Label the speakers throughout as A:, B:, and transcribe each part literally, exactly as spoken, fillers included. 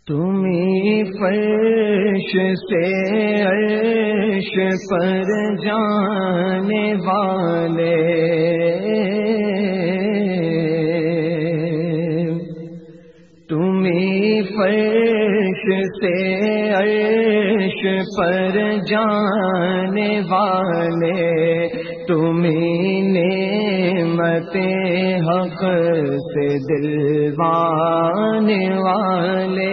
A: تمہیں فرش سے عرش پر جانے والے، تمہیں فرش سے عرش پر جانے والے، تمہیں نعمت حق سے دلوانے والے،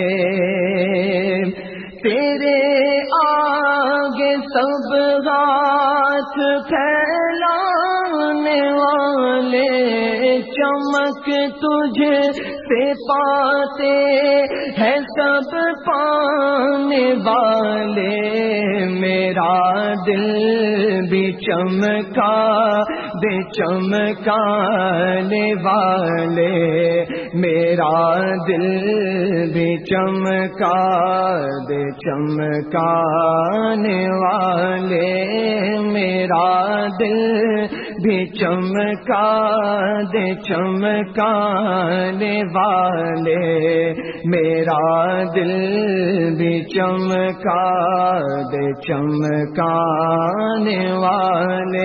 A: تیرے آگے سب ہاتھ پھیلانے والے، چمک تجھ سے پاتے ہیں سب پانے والے، میرا دل بھی چمکا دے چمکانے والے، میرا دل بھی چمکا دے چمکانے والے، میرا دل بھی چمکا دے چمکانے والے، میرا دل بھی چمکا دے چمکانے والے،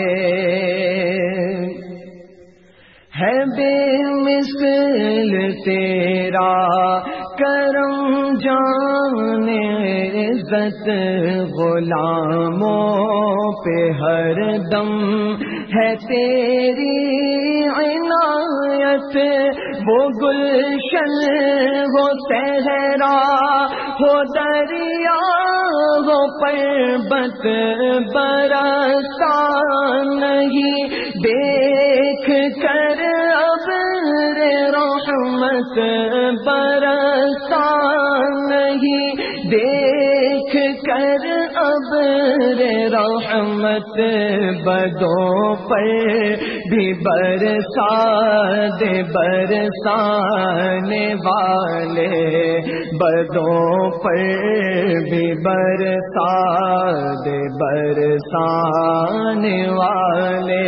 A: ہے بے مثل تیرا کرم جانے عزت، غلاموں پہ ہر دم ہے تیری عنایت، وہ گلشن ہو صحرا ہو دریا ہو پربت، برستا نہیں دیکھ کر ابر رحمت، برستا نہیں دیکھ کر ابر رحمت، بدوں پر بھی برسا دے برسانے والے، بدوں پر بھی برسا دے برسانے والے،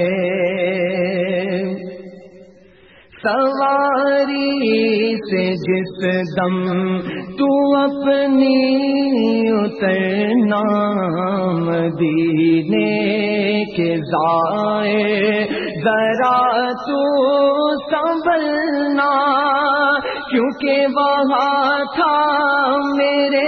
A: سواری سے جس دم تو اپنی اترنا، مدینے کے ضائع ذرا تو سنبھلنا، کیونکہ وہاں تھا میرے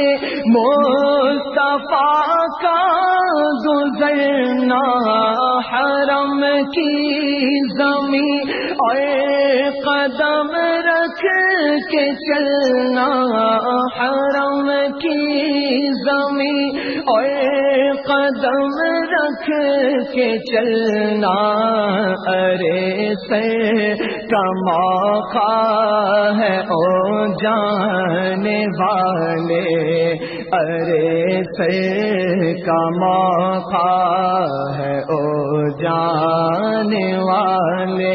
A: مصطفیٰ کا گزرنا، حرم کی زمین اور قدم رکھ کے چلنا، حرم کی زمین اور قدم رکھ کے چلنا، ارے سر کا موقع ہے او جانے والے، ارے سر کا موقع ہے او جانے والے،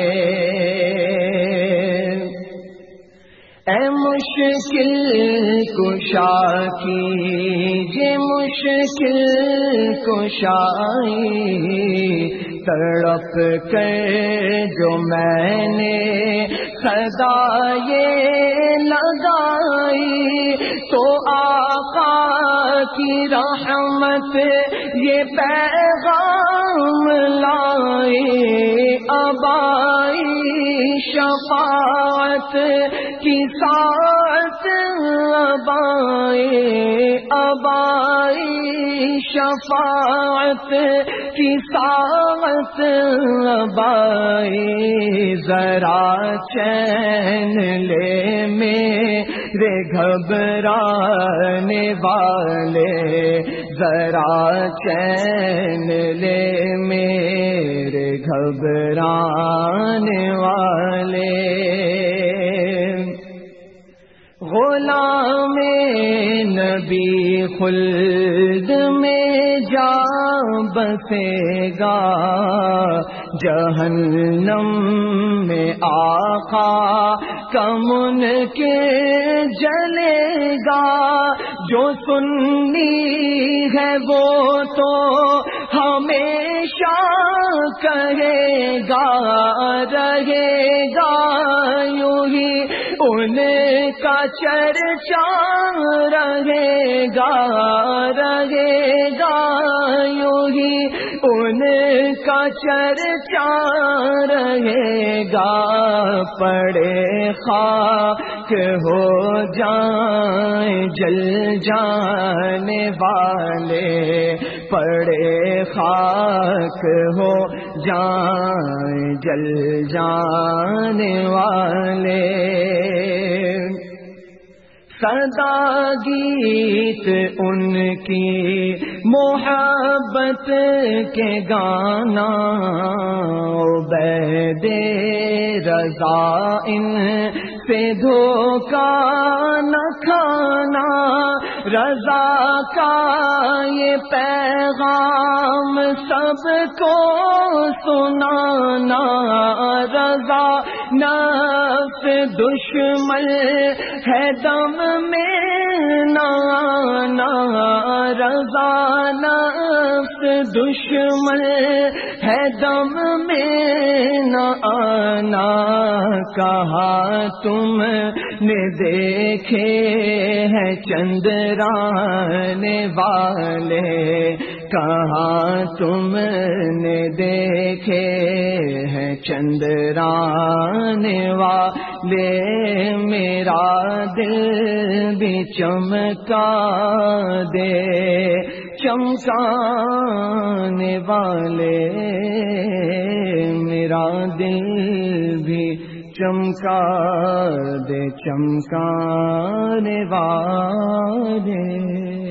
A: اے مشکل کشا کیجے مشکل کشائی، تڑپ کر جو میں نے صدا یہ لگائی، تو آقا کی رحمت یہ پیغام لائی، اب آئی شفاعت کی ساتھ، اب آئی اب آئی شفاعت کی ساتھ، اب آئی ذرا چین لے میرے گھبرانے والے، ذرا چین لے میرے گھبرانے والے، غلام نبی خلد میں جا بسے گا، جہنم میں آقا کا منکر جلے گا، جو سنی ہے وہ تو ہمیشہ کہے گا، رہے گا یوں ہی ان کا چرچا رہے گا رہے گا یوں ہی ان کا چرچا رہے گا پڑے خاک ہو جائیں جل جانے والے پڑے خاک ہو جائیں جل جانے والے سدا گیت ان کی محبت کے گانا عبید رضا ان سے دھوکا نہ کھانا رضا کا یہ پیغام سب کو سنانا رضا نفس دشمن ہے دم میں نانا رضا نفس دشمن ہے دم میں نہ آنا کہا تم نے دیکھے ہیں چندرانے والے کہاں تم نے دیکھے ہیں چندرانے والے میرا دل بھی چمکا دے چمکانے والے میرا دل بھی چمکا دے چمکانے والے